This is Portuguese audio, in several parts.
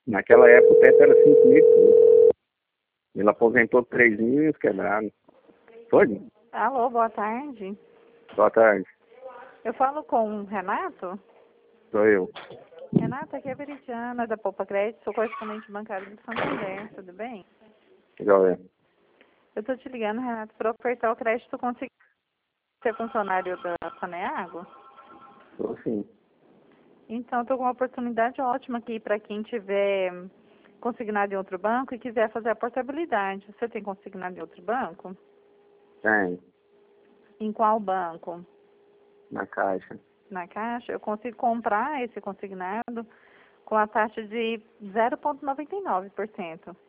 Naquela época o teto era 5 mil. Ele aposentou 3 mil e os quebrados. Foi? Alô, boa tarde. Boa tarde. Eu falo com o Renato. Sou eu. Renato, aqui é a Veridiana, da Poupa Crédito, sou correspondente bancário do Santander, tudo bem? Igual é. Eu tô te ligando, Renato, para ofertar o crédito conseguir ser funcionário da Saneago. Sou sim. Então, estou com uma oportunidade ótima aqui para quem tiver consignado em outro banco e quiser fazer a portabilidade. Você tem consignado em outro banco? Tem. Em qual banco? Na Caixa. Na Caixa? Eu consigo comprar esse consignado com a taxa de 0,99%.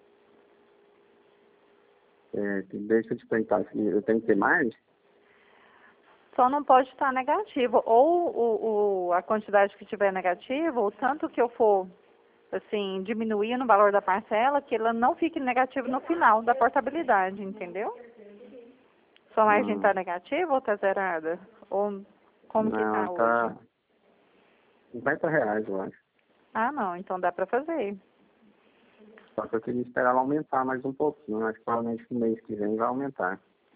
Deixa eu te perguntar, eu tenho que ter mais? Só não pode estar negativo. Ou a quantidade que tiver negativa, o tanto que eu for, assim, diminuir no valor da parcela, que ela não fique negativo no final da portabilidade, entendeu? Sua margem está negativa ou está zerada? Ou como que Não, está hoje? tá R$ 50, eu acho. Ah, não. Então dá para fazer. Só que eu queria esperar ela aumentar mais um pouquinho. Acho que provavelmente no mês que vem vai aumentar.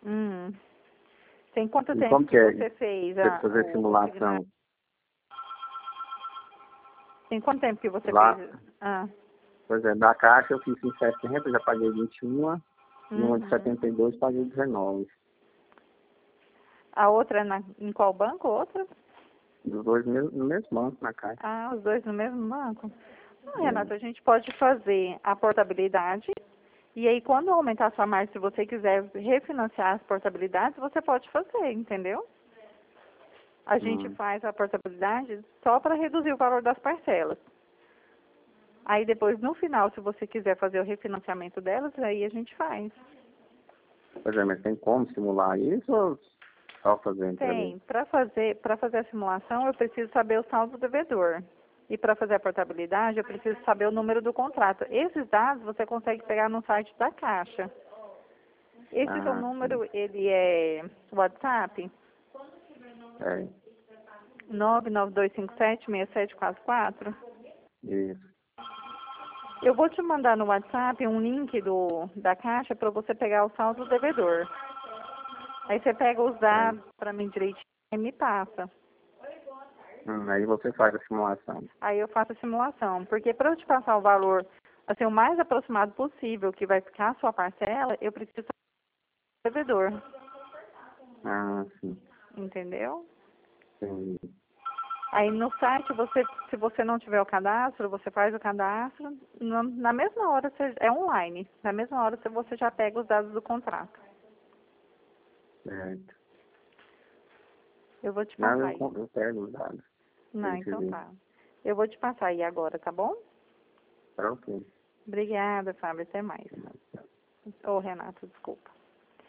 Tem quanto E tempo como que que é? você fez Tem que fazer o consignado? simulação Tem quanto tempo que você lá? fez? Ah. Pois é, da Caixa eu fiz em 70, já paguei 21. E uma de Uhum. 72 paguei 19. A outra é em qual banco? Outra? Dos dois no mesmo banco, na Caixa. Ah, os dois no mesmo banco? Não, Renato, É. a gente pode fazer a portabilidade e aí quando aumentar a sua margem, se você quiser refinanciar as portabilidades, você pode fazer, entendeu? A gente faz a portabilidade só para reduzir o valor das parcelas. Aí depois, no final, se você quiser fazer o refinanciamento delas, aí a gente faz. Pois é, mas tem como simular isso ou só fazendo pra ver? Tem. Para fazer a simulação, eu preciso saber o saldo do devedor. E para fazer a portabilidade, eu preciso saber o número do contrato. Esses dados você consegue pegar no site da Caixa. Esse seu Sim. número, ele é WhatsApp? É. 992576744. Isso. Eu vou te mandar no WhatsApp um link da Caixa para você pegar o saldo do devedor. Aí você pega os dados para mim direitinho e me passa. Aí você faz a simulação. Aí eu faço a simulação. Porque para eu te passar o valor, assim, o mais aproximado possível que vai ficar a sua parcela, eu preciso saber do devedor. Sim. Entendeu? Sim. Aí no site, se você não tiver o cadastro, você faz o cadastro. Na mesma hora, é online. Na mesma hora, você já pega os dados do contrato. Certo. Eu vou te Não, passar aí. eu pego os dados. Não, então tá. Eu vou te passar aí agora, tá bom? Tá ok. Obrigada, Fábio. Até mais. Ô, Renato, desculpa.